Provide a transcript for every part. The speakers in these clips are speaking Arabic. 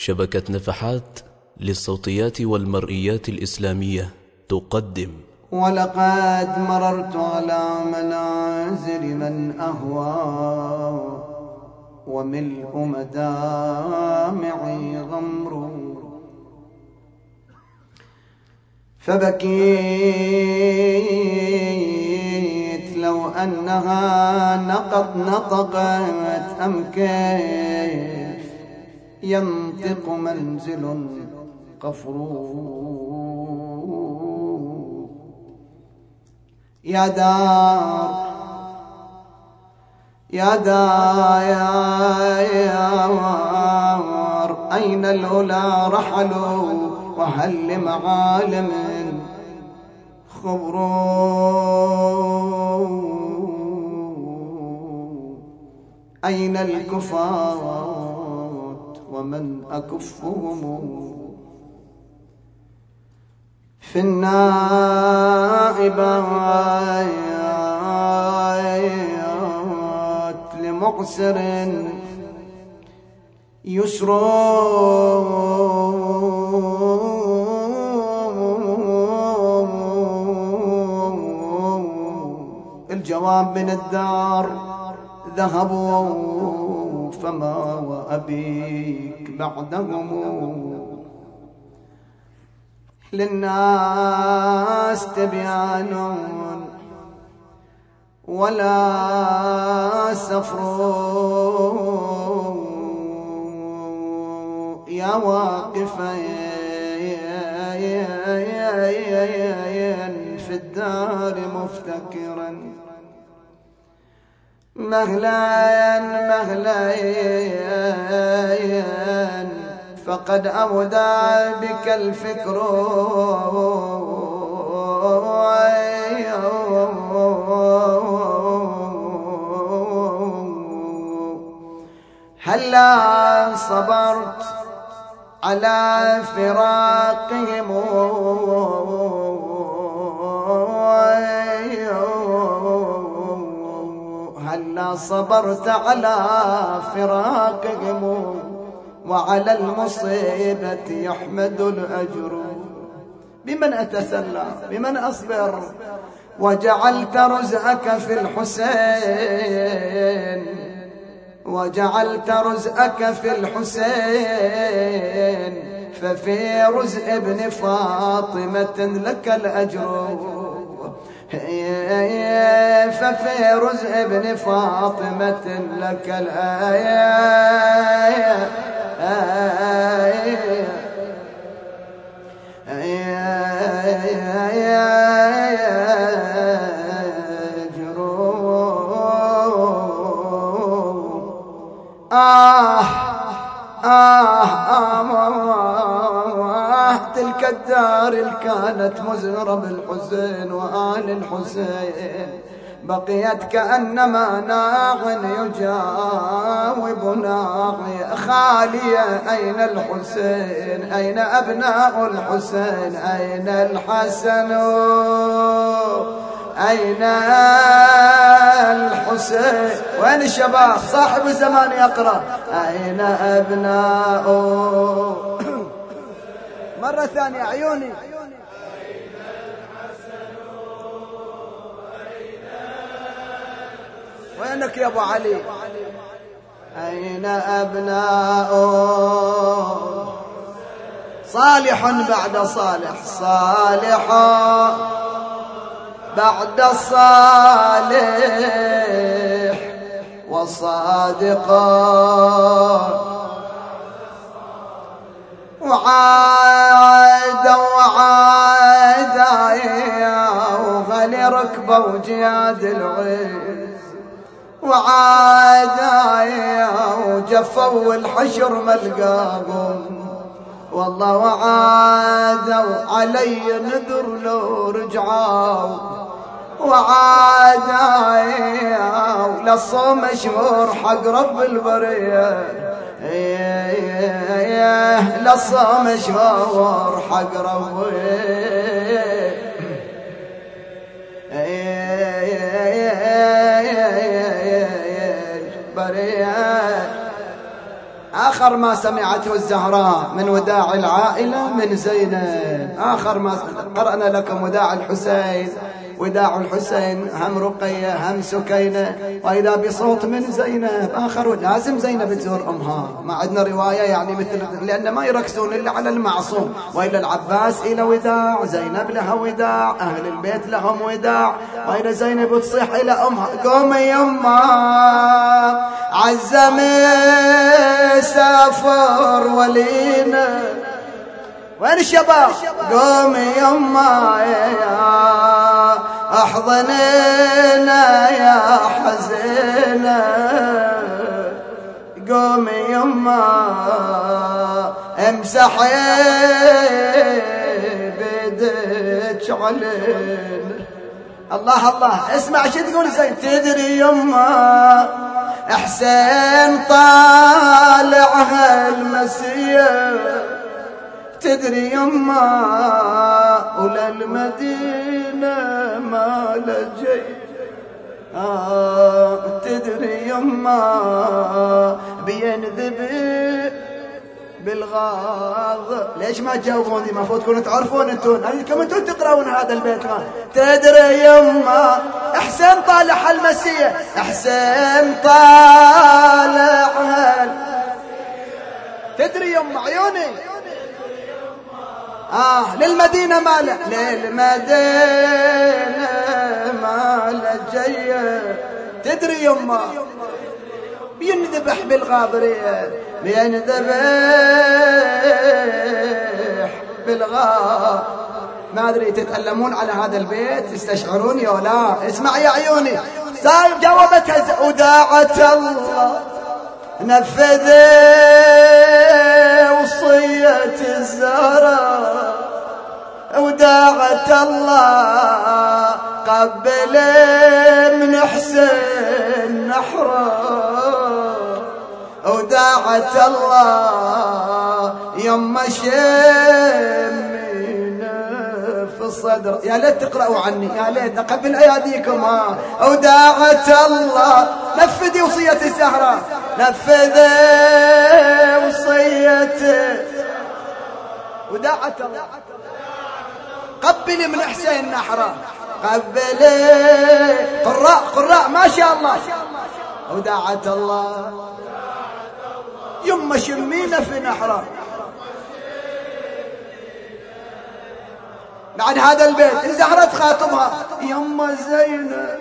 شبكة نفحات للصوتيات والمرئيات الإسلامية تقدم. ولقد مررت على منازل من أهوى وملء مدامعي غمر، فبكيت لو أنها نطقت أم كيف ينطق منزل قفرور. يا دار أين الأولى رحلوا وهل لمعالم خبروا؟ أين الكفاة ومن أكفهم في النائبات لمعسر يسر؟ الجواب من الدار ذهبوا فما وأبيك بعدهم. للناس تبيان ولا سفر، يا واقفين في الدار مفتكرا مهلا فقد أودع بك الفكر. هلا صبرت على فراقهم هلا صبرت على فراقهم وعلى المصيبة يحمد الأجر. بمن أتسلى بمن أصبر؟ وجعلت رزقك في الحسين وجعلت رزقك في الحسين ففي رزق ابن فاطمة لك الأجر. ففي رزق ابن فاطمة لك الآية. تلك الدار اللي كانت مزهرة بالحسين وآل الحسين بقيت كأنما ناع يجاوب ناعي خالية. أين الحسين؟ أين أبناء الحسين؟ أين الحسن؟ أين الحسين؟ وين الشباب صاحب الزمان يقرأ أين أبناء؟ مرة ثانية عيوني. أين الحسن؟ أين وينك يا أبو علي؟ أين أبناء صالح بعد صالح، صالح بعد صالح وصادقا وعادا وغلي ركبه وجياد العز وعادا وجفوا الحشر ملقاهم والله وعادوا علي نذر لو رجعوا وعادوا للصوم مشهور حق رب البريه للصوم مشهور حق ربي. آخر ما سمعته الزهراء من وداع العائلة من زينب. آخر ما قرأنا لكم وداع الحسين، وداع الحسين هم رقية هم سكينة، وإذا بصوت من زينب. آخر لازم زينب تزور أمها، ما عندنا رواية يعني مثل، لأن ما يركزون إلا على المعصوم. وإلى العباس إلى وداع، زينب لها وداع، أهل البيت لهم وداع. وإلى زينب تصيح إلى أمها قومي يما عزمي سافر ولينا. وين الشباب؟ قومي يما يا احضنينا يا حزينة. قومي يما امسحي بيدك علينا. الله الله، اسمع شو تقول زين. تدري يما حسين طالع هالمسيه، تدري يما وللمدينة ما لجي. تدري يما بينذبي بالغاض. ليش ما تجاوبون؟ دي المفروض تكونوا تعرفون انتون، انتم تقرؤون هذا البيت. ما تدري يما حسين طالع المسيح، حسين طالع. تدري يما عيوني للمدينة ماله، للمدينة ماله جاية. تدري يما بينذبح بالغاضرية، بينذبح بالغاض. ما أدري تتألمون على هذا البيت، تستشعرون يا لا؟ اسمع يا عيوني. جاوبتها وداعت الله نفذ وصية الزهراء، وداعت الله قبل من حسين نحره، وداعت الله يما شمينا في الصدر. يا ليت تقرأوا عني، يا ليت قبل أياديكم. وداعت الله نفذي وصية الزهراء، نفذي وصيته. وداعت الله قبل من حسين نحره، قبل قراء ما شاء الله. وداعت الله يما شمينا في نحره. بعد هذا البيت الزهرة تخاطبها يما زينب،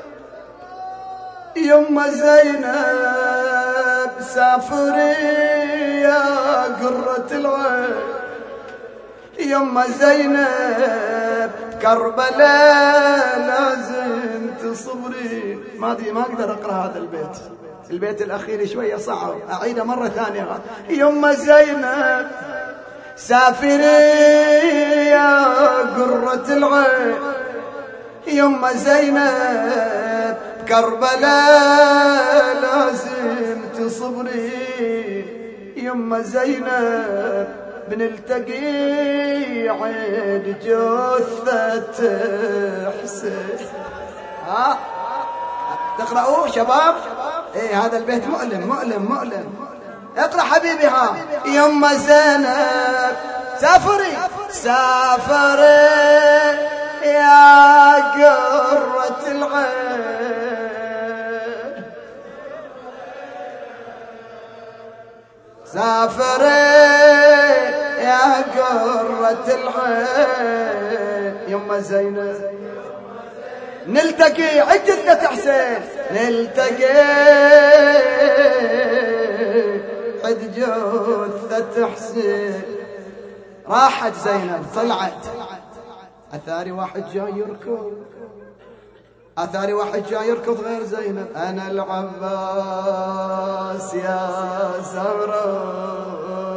يما زينب سافري يا قرة العين. يما زينب كربلاء لازم تصبري. ما اقدر اقرا هذا البيت، البيت الاخير شويه صعب، اعيده مره ثانيه. يما زينب سافري يا قرة العين. يما زينب كربلاء لازم تصبري. يما زينب بنلتقي عند جثة حسين. تقرأوه شباب؟ ايه هذا البيت مؤلم. اقرأ حبيبي. يما زينب سافري يا قرة العين. سافري يا قرة العين. يما زينب نلتقي عند جثة حسين، نلتقي عند جثة حسين. راحت زينب طلعت، أثاري واحد جاي يركض غير زينب. أنا العباس يا زهراء.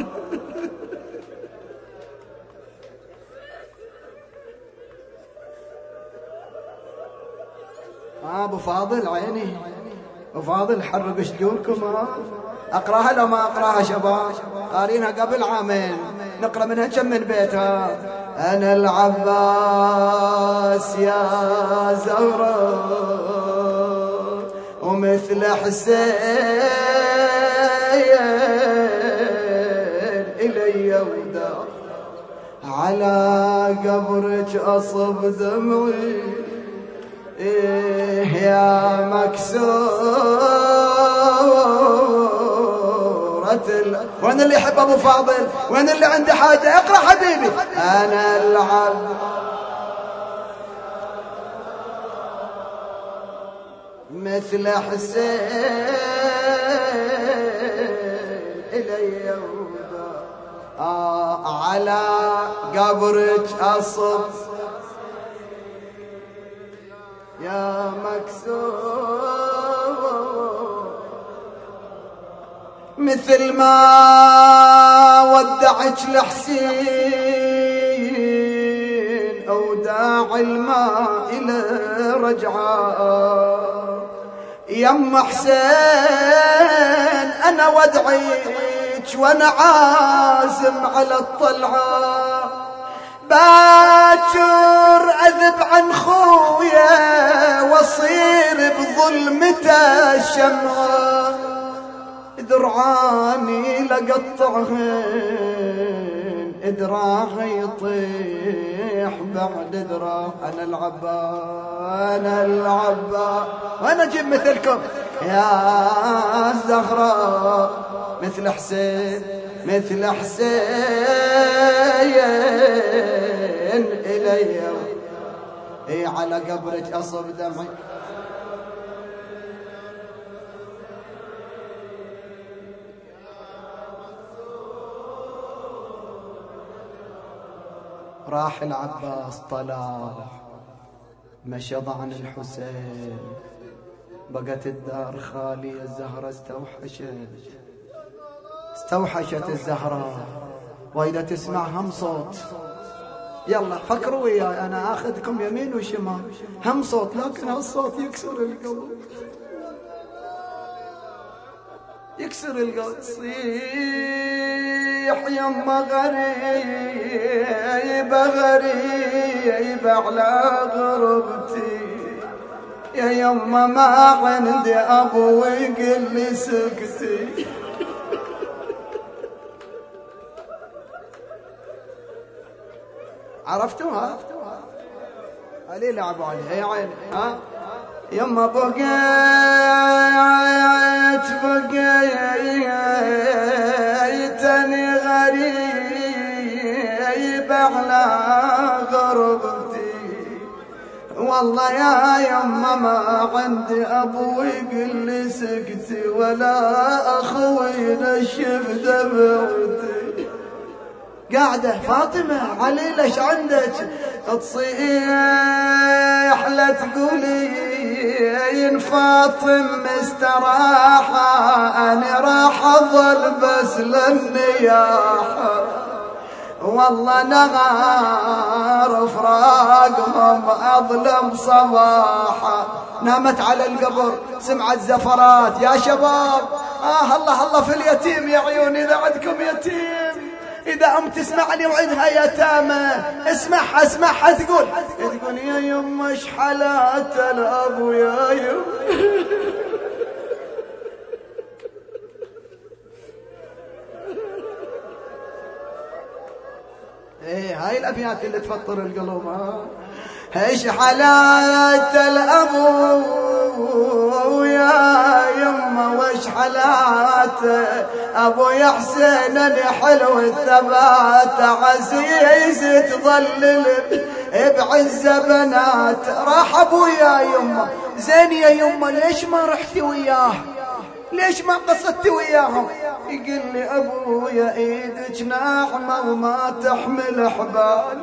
أبو فاضل عيني، أبو فاضل حرق شجونكم. أقراها لو ما أقراها شباب؟ قارينها قبل عامين، نقرأ منها كم من بيتها. أنا العباس يا زهراء ومثل حسين على قبرك أصب دمعي يا مكسورة وين اللي يحب أبو فاضل؟ وين اللي عنده حاجة؟ اقرأ حبيبي. أنا العبد مثل حسين إلي يودا على قبرك أصب يا مكسور مثل ما ودعك الحسين أوداع الماء إلى رجعه يم حسين أنا ودعيك وأنا عازم على الطلعة باكر أذب عن خويا واصير بظلمته الشمعة درعاني لقطعهن دراعه يطيح بعد دراع. أنا العبا أنا العبا وأنا أجيب مثلكم يا الزهراء مثل حسين مثل حسين إلي على قبرك أصب دمعي. راح العباس طلع مشى عن الحسين بقت الدار خالية الزهرة استوحشت الزهرة وإذا تسمع هم صوت يلا فكروا وياي أنا آخذكم يمين وشمال هم صوت لكن هالصوت يكسر القلب يكسر القلب. صيح يما غريبة غريبة على غربتي يا يما ما عندي أبو ويقل لي سكتي. عرفتوها؟ علي لعبوا عليها يا عيني ها يما بقيت بقيتني غريب على غربتي والله يا يما ما عندي ابو يقل لي سكتي ولا اخوي نشف دمعتي. قاعدة فاطمة علي ليش عندك تصيح لا تقولي فاطم مستراحة أنا راح أظل بس للنياحة والله نغار فراقهم أظلم صباحة. نامت على القبر سمعت زفرات يا شباب الله الله في اليتيم يا عيوني إذا عندكم يتيم إذا أم تسمعني وعدها يتامى اسمعها تقول يا يما ايش حالات الأبو يا يما هاي الأبيات اللي تفطر القلوب ايش حالات الأبو يا يما وايش حالات ابو يا حسين انا حلو الثبات عزيز تظلل بعزة بنات. راح ابو يا يما زين يا يما ليش ما رحتي وياه ليش ما قصدتي وياهم؟ يقول لي ابويا ايدك ناعمة وما تحمل حبال.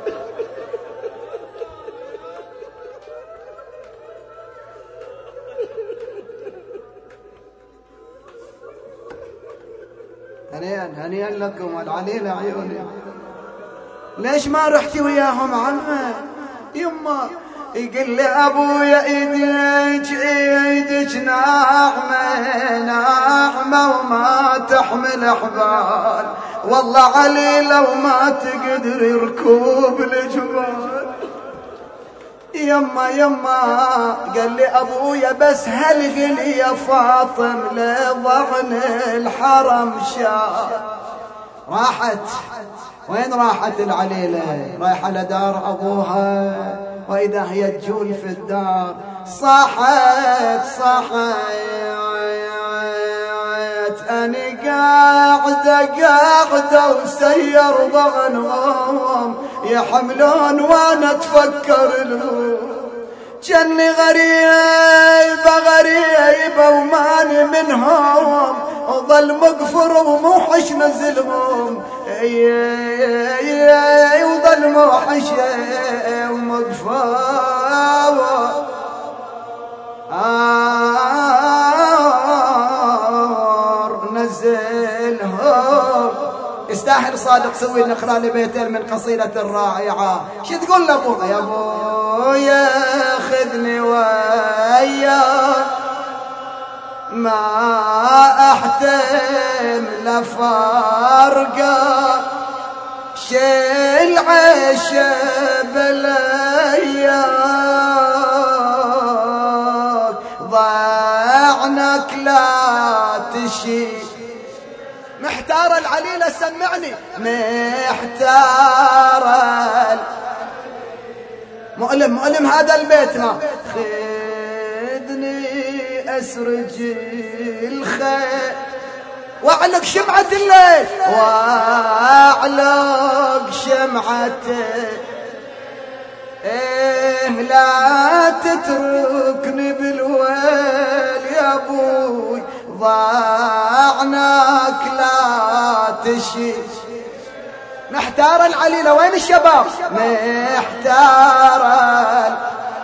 هنيئا لكم العليل عيوني. ليش ما رحتي وياهم عمه يما؟ يقول لي ابويا ايدك ناعمة وما تحمل حبال والله علي لو ما تقدري ركوب الجبال. يما قال لي ابويا بس هالغلي يا فاطم لضعن الحرم شاف راحت. وين راحت العليلة؟ رايحة لدار أبوها، وإذا هي تجول في الدار. صاحت أني قاعدة وسير ضغنهم يحملون وأنا أتفكر لهم. جني غريبة وماني منهم، وظل مقفر وموحش نزلهم. وظل موحش ومقفر نزلهم. يستاهل صادق سوي نقرأ لي بيتين من قصيدة الرائعة. شو تقول لأبوها؟ يا أبويا خذني وياك ما أحتم لفارقك، شيل عشب لياك ضعنك لا تشيل. محتار العليلة سمعني، محتار مؤلم هذا البيتنا. خذني أسرج الخيل واعلق شمعة الليل، واعلق شمعة لا تتركني بالويل يا أبوي ضعنك لا تشيل. محتار العليلة. وين الشباب؟ محتار.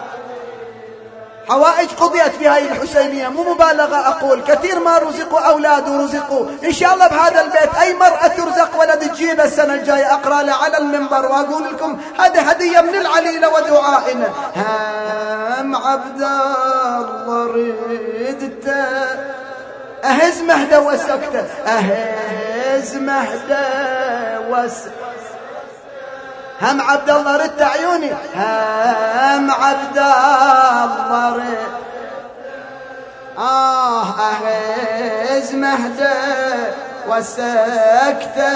حوائج قضيت في هاي الحسينية، مو مبالغة أقول. كثير ما رزقوا أولاد ورزقوا. إن شاء الله بهذا البيت أي مرأة ترزق ولد تجينا السنة الجاية أقرأ له على المنبر وأقول لكم هذه هدية من العليلة ودعائنا. هم عبد الله ردته أهز مهدى وسكته، أهز مهدى وسكته. هم عبد الله رد عيوني، هم عبد الله رد أهز مهدى وسكته.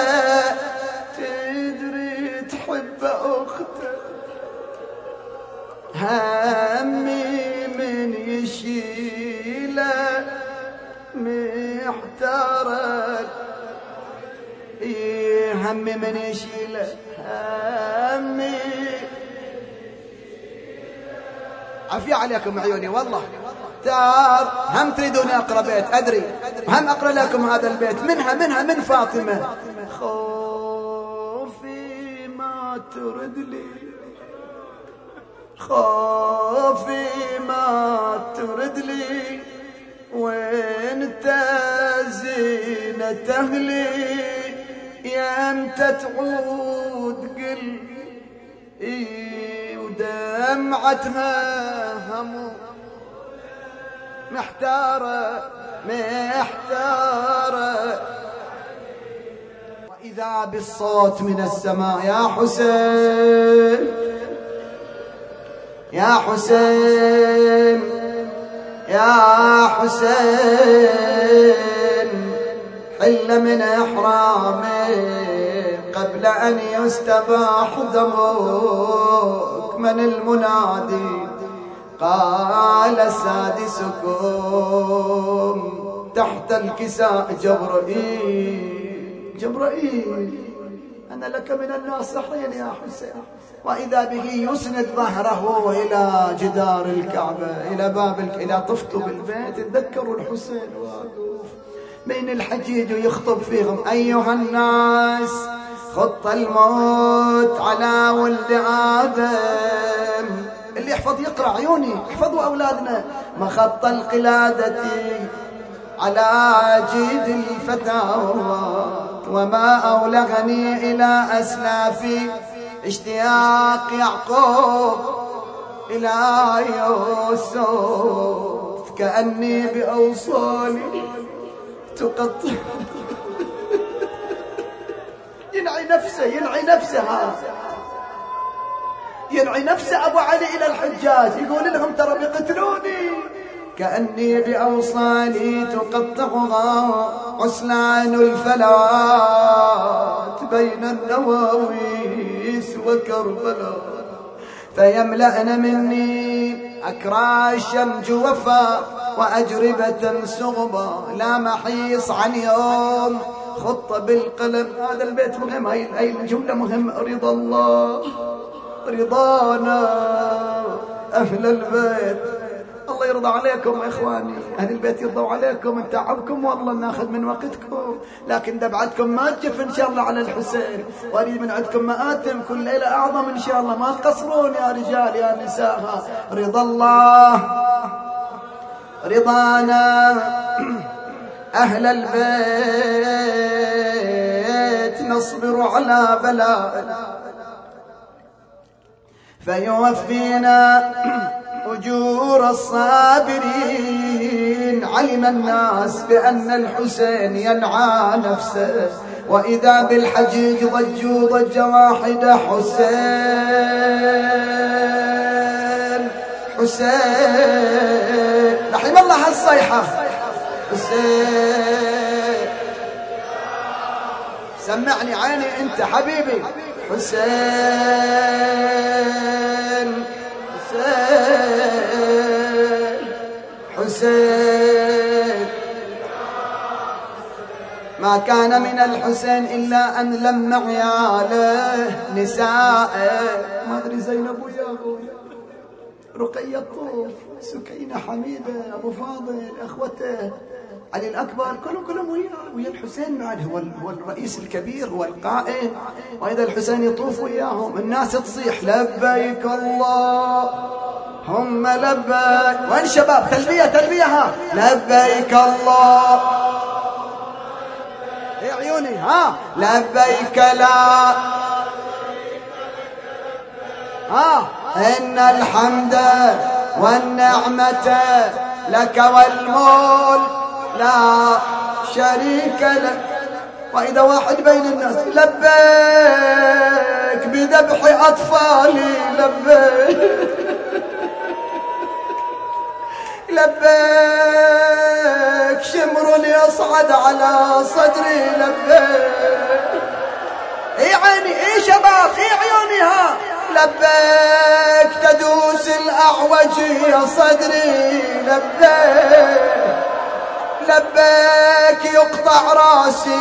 تدري تحب أخته، همي من يشيله محتارك. همي من يشيله همي. عافية عليكم عيوني والله. تار هم تريدوني أقرأ بيت أدري، هم أقرأ لكم هذا البيت منها من فاطمة. خوفي ما ترد لي، خوفي ما ترد لي، وانت زينة أهلي يا أمتى تعود قل ودمعتها همو. محتارة وإذا بالصوت من السماء يا حسين يا حسين يا حسين حل من إحرامي قبل أن يستباح دمك. من المنادي؟ قال سادسكم تحت الكساء جبرائيل أنا لك من الناصحين يا حسين. وإذا به يسند ظهره إلى جدار الكعبة إلى باب إلى طفته بالبيت. تذكروا الحسين واقف بين الحجيج ويخطب فيهم: أيها الناس خط الموت على ولد آدم. اللي يحفظ يقرأ عيوني، احفظوا أولادنا. مخط القلادة على جيد الفتى وما أولغني إلى أسلافي اشتياق يعقوب إلى يوسف كأني بأوصالي تقطع. ينعي نفسه أبو علي إلى الحجاج يقول لهم ترى بيقتلوني. كأني بأوصالي تقطعها عسلان الفلا بين النواويس وكربلاء، فيملأن مني أكراشا جوفا وأجربة سغبا، لا محيص عن يوم خط بالقلم. هذا البيت مهم، هاي الجملة مهمة. رضا الله رضانا أهل البيت. الله يرضى عليكم يا إخواني، أهل البيت يرضوا عليكم، نتعبكم والله ناخذ من وقتكم، لكن دبعتكم ما تجف إن شاء الله على الحسين، وأريد من عندكم مآتم كل ليلة أعظم إن شاء الله، ما تقصرون يا رجال يا نساء. رضا الله رضانا أهل البيت، نصبر على بلاء فيوفينا أجور الصابرين. علم الناس بأن الحسين ينعى نفسه، وإذا بالحجيج ضجوا ضجة واحدة: حسين حسين. رحم الله هالصيحة، حسين. سمعني عيني أنت حبيبي. حسين حسين حسين. ما كان من الحسين إلا أن لم عياله نسائه. ما أدري زينب وياه، رقية الطوف، سكينة حميدة، أبو فاضل، أخوته، علي الأكبر، كلهم ويا الحسين بعد. هو الرئيس الكبير، هو القائد، وإذا الحسين يطوف وياهم الناس تصيح: لبيك اللهم لبيك. وين شباب؟ تلبية ها. لبيك الله. ايه عيوني ها. لبيك لا إن الحمد والنعمة لك والملك لا شريك لك. وإذا واحد بين الناس: لبيك بذبح أطفالي، لبيك لبيك شمر يصعد على صدري، لبيك. اي عيني، اي شباب، اي عيوني ها. لبيك تدوس الأعوج يا صدري، لبيك لبيك يقطع راسي،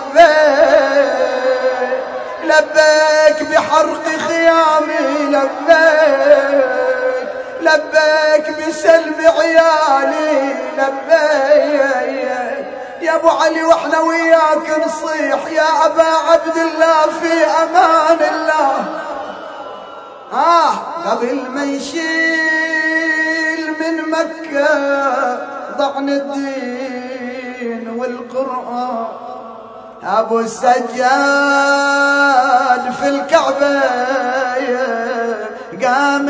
لبيك لبيك بحرق خيامي، لبيك لبيك بسلب عيالي، لبيك يا ابو علي واحنا وياك نصيح: يا ابا عبد الله في امان الله. قبل ما يشيل من مكة ضعن الدين والقرآن، أبو السجاد في الكعبة قام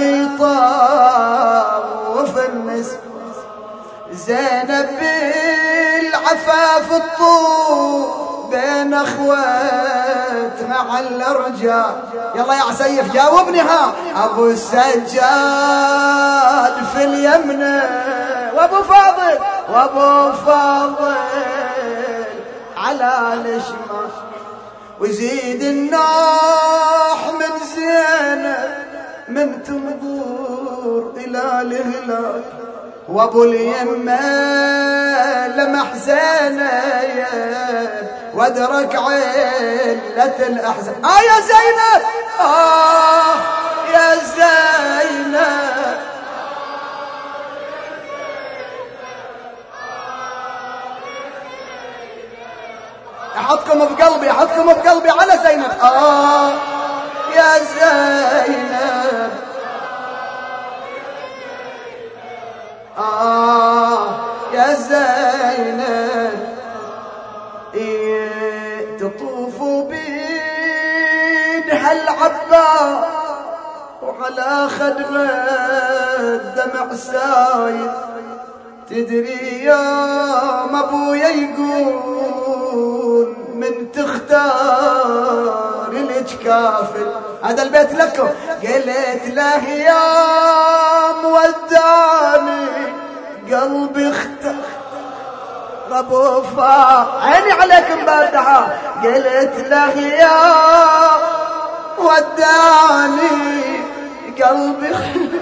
يطاوف النساء. زينب بالعفاف الطوف بين أخوات مع الرجال. يلا يا عسيف جاوبني ها. أبو السجاد في اليمنى، وأبو فاضل على الشمال، وزيد الناح من زينب من تنظر إلى الهلال، وابو اليمة لمح زينب وادرك علة الأحزان. يا زينب، يا زينب، احطكم بقلبي، احطكم بقلبي على زينب. يا زينب، يا زينب، تطوف بيدها العباس وعلى خدها الدمع سايل. تدري يوم ابويا يقول من تختار الجكافل، هذا البيت لكم، قلت له يا موداني قلبي اختار ابو عيني عليك مبدحة. قلت له يا وداني قلبي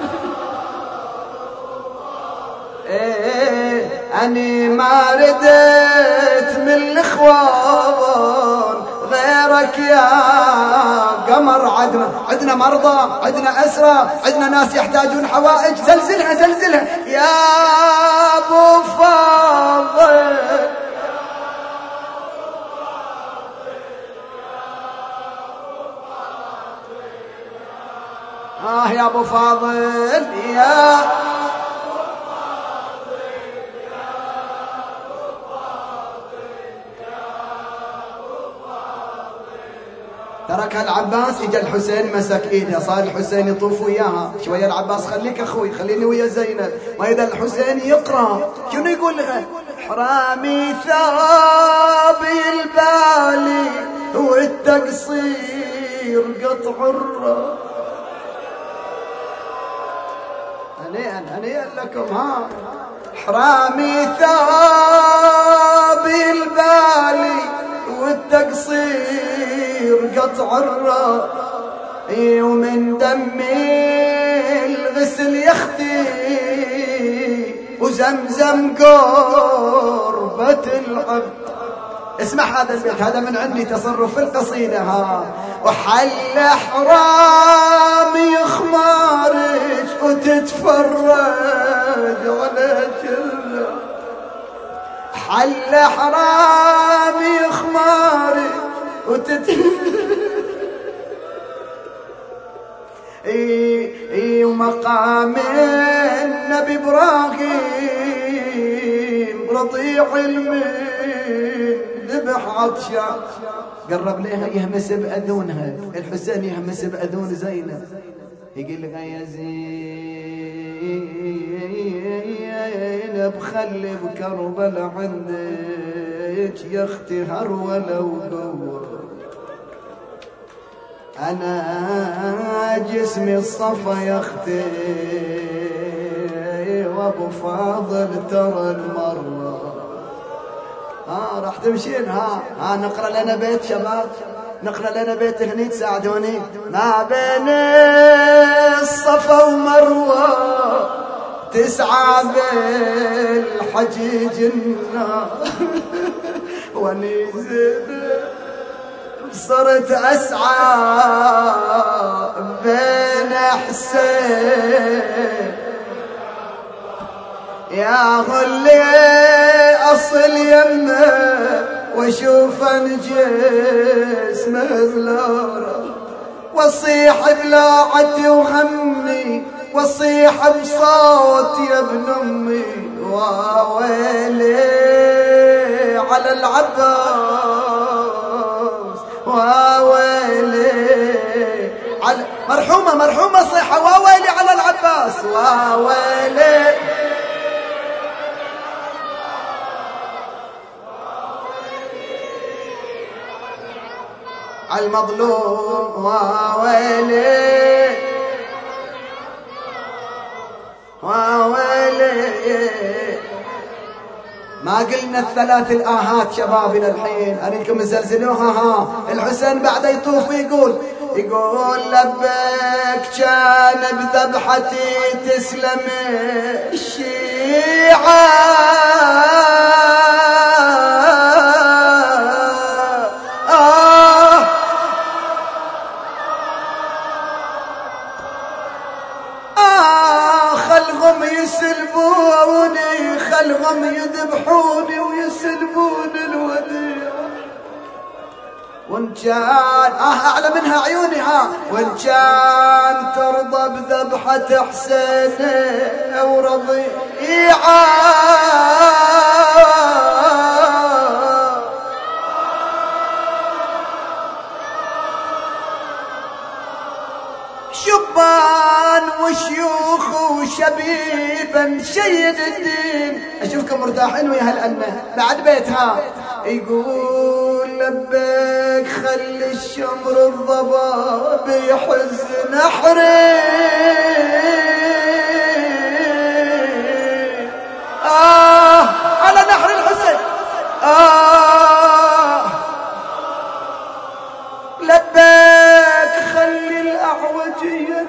أني ما ردت من الإخوان غيرك يا قمر. عدنا مرضى، عدنا أسرى، عدنا ناس يحتاجون حوائج. زلزلها زلزلها يا أبو فاضل. يا أبو فاضل يا ترك العباس. اجى الحسين مسك ايدها، صار الحسين يطوف وياها شويه. العباس خليك اخوي، خليني ويا زينب. واذا الحسين يقرا شنو يقول لها؟ حرامي ثابي البالي والتقصير قطع الراس. هنيئا لكم. حرامي ثابي البالي والتقصير قطع الراس. ومن دمي الغسل يختي وزمزم قربة العبد. اسمع هذا البيت، هذا من عندي تصرف في القصيدة. وحل حرامي خمارك وتتفرج على جلة. حل حرامي خمارك ومقام النبي ابراهيم رضيع المين ذبح عطشان. قرب لها يهمس بأذونها، الحسين يهمس بأذون زينب. يقول لها يا زينب خلي بكربلاء عندك يا اختي هرولة وقوة. أنا جسمي الصفا يا اختي وابو فاضل ترى المرة. راح تمشين. نقرأ لنا بيت شباب، نقرأ لنا بيت هني تساعدوني. ما بين الصفا ومروة 9 بالحجيج النار. ونزل صرت أسعى بين حسين يا اللي أصل يمه واشوف جسمه بلاره. واصيح بلاعتي وهمي واصيح بصوت يا ابن امي. وويلي على العباس وويلي على مرحومة صيحة. وويلي على العباس وويلي على المظلوم. وويلي وويلي. ما قلنا الثلاث الآهات شبابنا الحين، أريدكم تزلزلوها. الحسين بعد يطوف يقول لبيك كان بذبحتي تسلم الشيعة. خلهم يسلبوني، خلهم يذبحوني ويسلبون الوديع. وان كان اعلى منها عيوني. وان كان ترضى بذبحة حسين او رضيعة. شبان وشيوخ وشبيبا شيد الدين. اشوفكم مرتاحين ويا هالأنه. بعد بيتها يقول لبيك خلي الشمر الضباب يحز نحري. على نحر الحسين لبيك خلي الأعوجية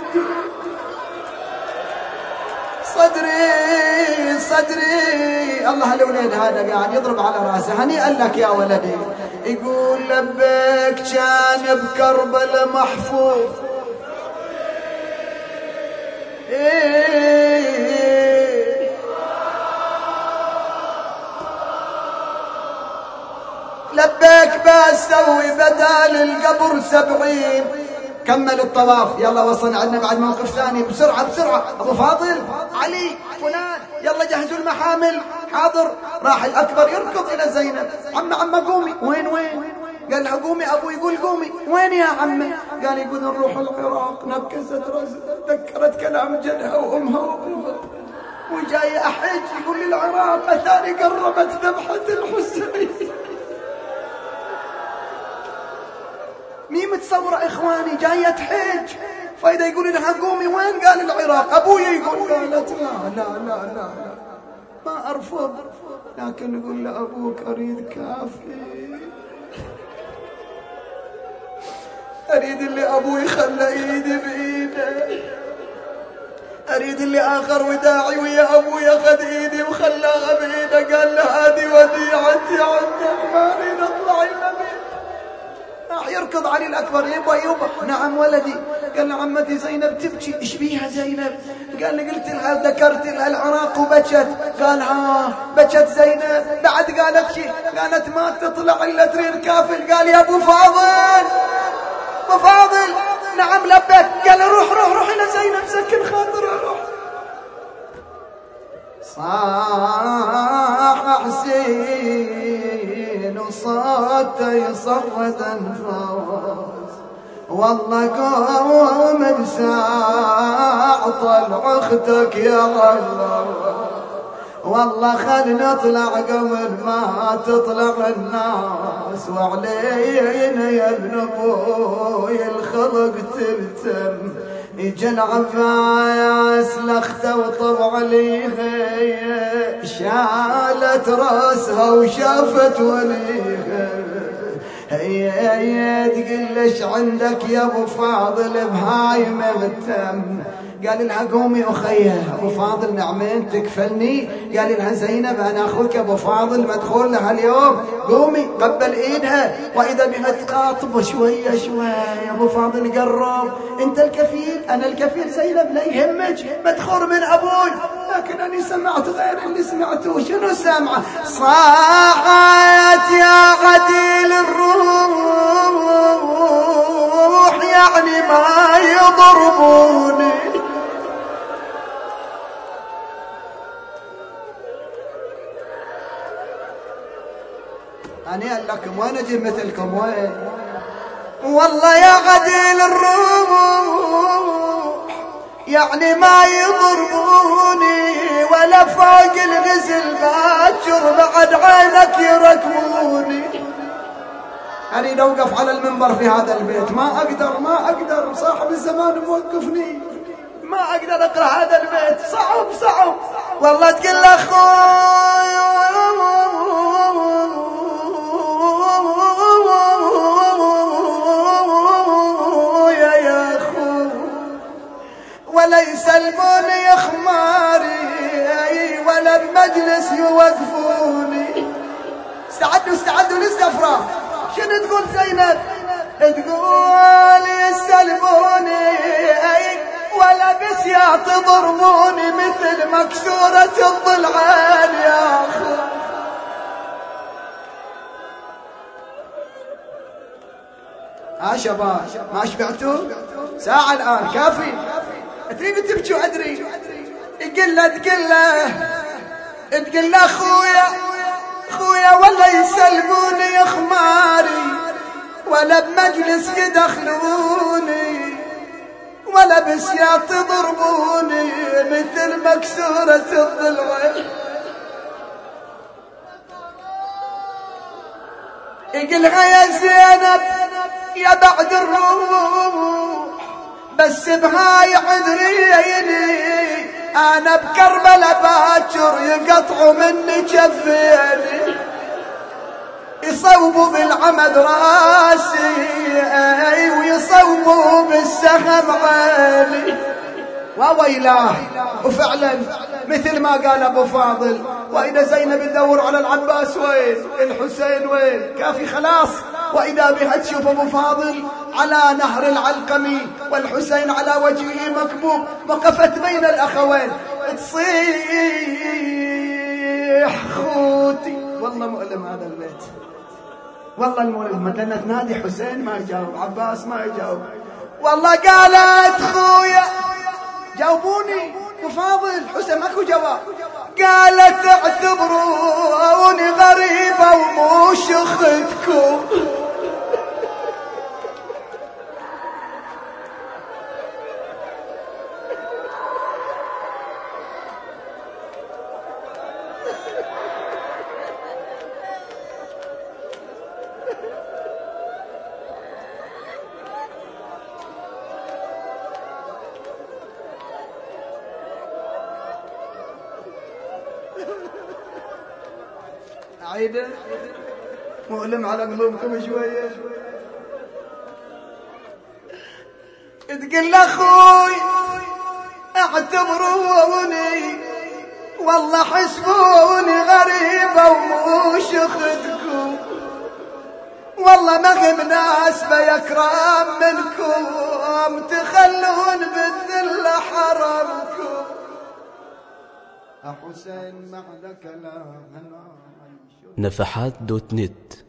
صدري الله الوليد هذا قاعد يضرب على راسه هنيئا لك يا ولدي. يقول لبيك كان بكربلاء محفوظ لبيك بسوي بدال القبر 70. كمل الطواف يلا وصلنا عندنا بعد موقف ثاني بسرعة أبو فاضل علي فلان يلا جهزوا المحامل. حاضر. راح الأكبر يركض إلى زينب. عمة قومي. وين قال لها قومي. أبو يقول قومي. وين يا عمي؟ قال يقول نروح العراق. نكست راسها تذكرت كلام جدها وأمها وجاي أحج. يقول لي العراق أتاني قربت ذبحة الحسين. مي متصورة إخواني جاية تحج فإذا يقول لها قومي. وين؟ قال العراق. أبويا يقول. قالت لا ما أرفض لكن نقول لأبوك أريد كافي. أريد اللي أبوي خلى إيدي بإيده. أريد اللي آخر وداعي ويا أبوي أخذ إيدي وخلاها بإيده. قال له هذه وديعتي عندك ما أريد أطلع إلا بيت. يركض علي الأكبر. يبا نعم ولدي. قال له عمتي زينب تبكي. إيش بيها زينب؟ قال لي قلت لها ذكرت لها العراق وبكت. قال بكت زينب بعد قالت شيء. قالت ما تطلع إلا تريد كافل. قال يا أبو فاضل نعم لبيك. قال روح إلى زينب سكن خاطرها. روح. صاح حسين وصوته صوت انفاس. والله قوم بساعة طلع اختك يا الله. والله خل نطلع قبل ما تطلع الناس. وعلينا يا ابن ابوي الخلق تلتم. يجن عباس لخته وطبع ليها. شالت راسها وشافت وليها. هي تقول ليش عندك يا ابو فاضل بهاي مغتم. قال لها قومي أخيه أبو فاضل نعمين تكفلني. قال لها زينب أنا أخوك أبو فاضل مدخول لها اليوم. قومي. قبل إيدها وإذا بها تخاطب شوية أبو فاضل قرب. أنت الكفيل أنا الكفيل زينب لا يهمك مدخول من أبوي. لكن أنا سمعت غير اللي سمعته. شنو سامعه؟ صاحت يا عديل الروح يعني ما يضربوني. أنا قال لكم وين أجيب مثلكم وين؟ والله يا عديل الروح يعني ما يضربوني ولا فوق الغزل باكر بعد عينك يركبوني. أريد أوقف على المنبر في هذا البيت. ما أقدر صاحب الزمان موقفني. ما أقدر أقرأ هذا البيت. صعب والله. تقول أخوي يا أخوي ولا يسلموني يا خماري ولا بمجلس يوقفوني. استعدوا للزفرة. شنو تقول زينب؟ تقول يسلموني ولا بسياط ضربوني مثل مكسورة الضلعان يا أخي. شباب ما شبعتوا؟ ساعة الآن كافي. تريد تبكوا أدري. تقول له خويا ولا يسلموني يا خماري ولا بمجلس يدخلوني ولا بسياط يضربوني مثل مكسورة الضلع. يقلها يا زينب يا بعد الروح بس بهاي عذريني أنا بكربلاء باكر يقطعوا مني كفيني يصوبوا بالعمد راسي ويلي وويلاه. وفعلا مثل ما قال أبو فاضل، وإذا زينب تدور على العباس وين، الحسين وين، كافي خلاص. وإذا بها تشوف أبو فاضل على نهر العلقمي والحسين على وجهه مكبوب، وقفت بين الأخوين تصيح خوتي. والله مؤلم هذا البيت، والله المؤلم. مثلا تنادي حسين ما يجاوب، عباس ما يجاوب. والله قالت خويا جاوبوني، أبو فاضل حسين ماكو جواب. قالت اعتبروني غريبة ومو شختكم. عيدة مؤلم على قلوبكم شوية. تقول لأخوي اعتبروني والله حسبوني غريبة ومو شختكم، والله ما هي مناسبة يا كرام منكم تخلون بالذل حرمكم. حسين بعد كلام نفحات دوت نت